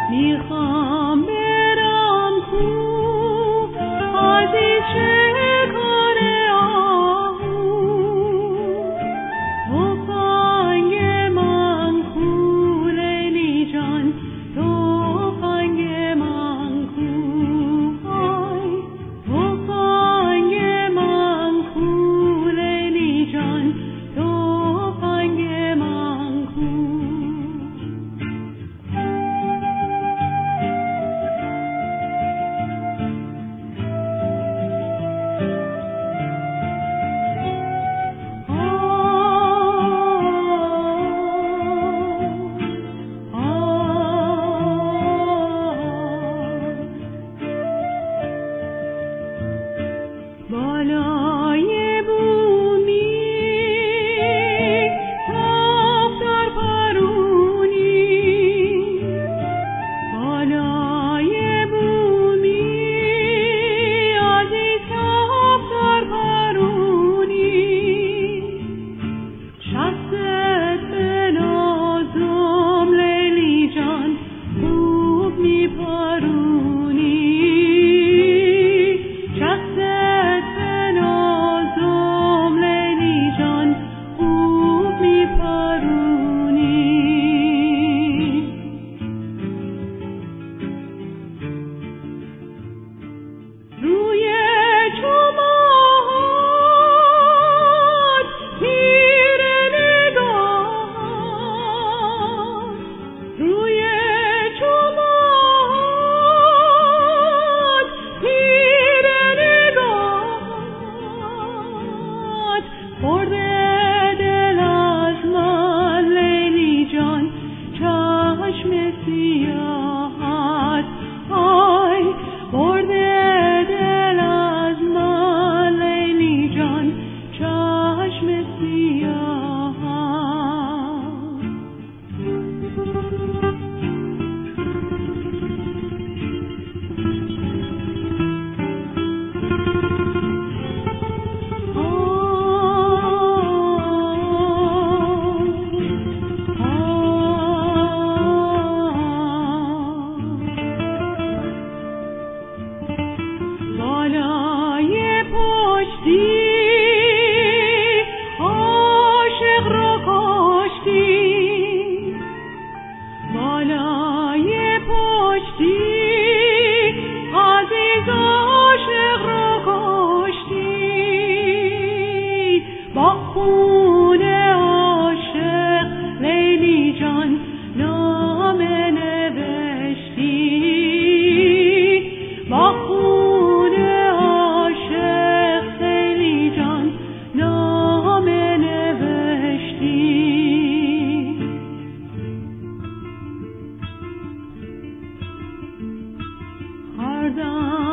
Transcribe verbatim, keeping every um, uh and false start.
میخوام برم کو عزیز شکار آهو تفنگ من کو لیلی جان تفنگ من کو آی تفنگ من کو لیلی جان تفنگ من کو بالای بومی تاف در پرونی بالای بومی عزیز تاف در پرونی شستت به نازم لیلی جان خوب می پرونی شستت به نازم لیلی جان خوب می پرونی روی چماهات تیر نگاهات روی چماهات تیر نگاهات برده دل از من لیلی جان چشم سیاهت آی برده دل از من لیلی جان چشم سیاهت بالای پشتی عاشق را کشتی بالای پشتی عزیز عاشق را کشتی با خون عاشق لیلی جان نامه نوشتی با خون عاشق لیلی جان نامه نوشتی هر دم